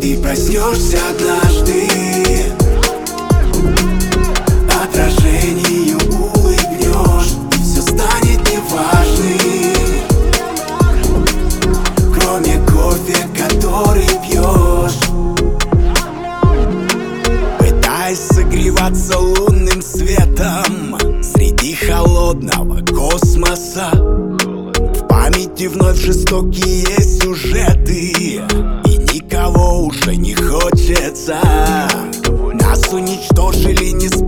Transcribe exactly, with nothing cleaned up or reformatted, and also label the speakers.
Speaker 1: Ты проснешься однажды, отражению улыбнешь, и все станет неважным, кроме кофе, который пьешь. Пытаясь согреваться лунным светом среди холодного космоса, в памяти вновь жестокие сюжеты, и никого уже не хочется. Нас уничтожили, не